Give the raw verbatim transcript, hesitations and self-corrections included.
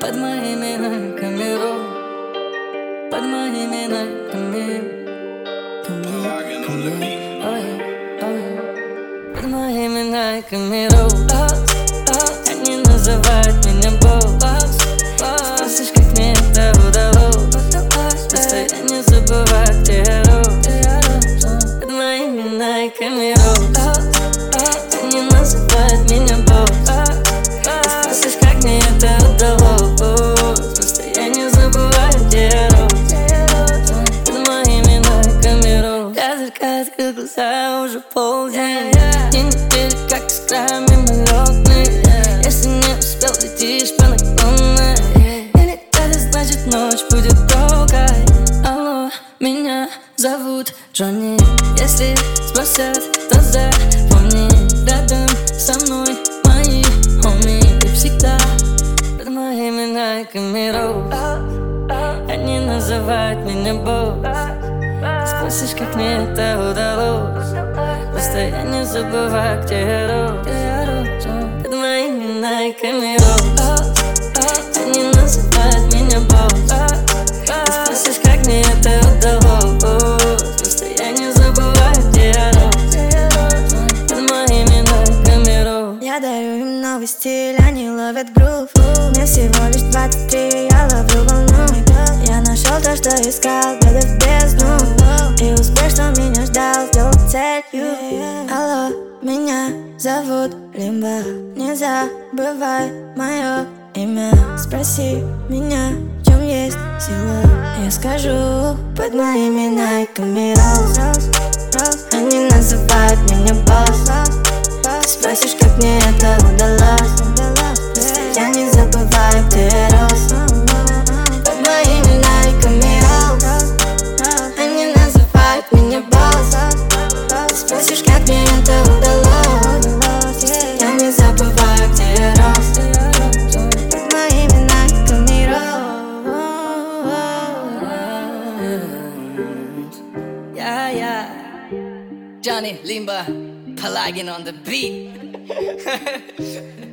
под моими найками ролл, под моими найками. Под моими найками роуз, они называют меня босс. Спросишь, как мне это удалось, просто я не забываю, где я рос. Под моими найками роуз, они называют меня босс. Спросишь, как мне это удалось, просто я не забываю, где я рос. Под моими найками роуз. Я закрыл глаза, уже полдень. День недели, как с края мимолетный. Если не успел, летишь по наклонной. Не летали, значит ночь будет долгой. Алло, меня зовут Джонни. Если спросят, то запомни, рядом со мной мои хоми. Ты всегда под моими найками роуз. Они называют меня босс. Спросишь, как мне это удалось, просто я не забываю, где я рос. Под моими найками роуз, они называют меня босс. Спросишь, как мне это удалось, просто я не забываю, где я рос. Под моими найками роуз. Я дарю им новый стиль, они ловят грув. Мне всего лишь двадцать три, я ловлю волну. Я нашел то, что искал, глядя в бездну. И успех, что меня ждал, сделал целью. Алло, меня зовут Лимба. Не забывай мое имя. Спроси меня, в чем есть сила. Я скажу, под моими найками роуз. Они называют меня босс. Спросишь, как мне это удалось, просто я не забываю, где я рос. Под моими найками роуз, они называют меня босс. Спросишь, как мне это удалось, я не забываю, где я рос. Под моими найками роуз. Yeah, yeah. Johnny Limba, Pelagian on the beat.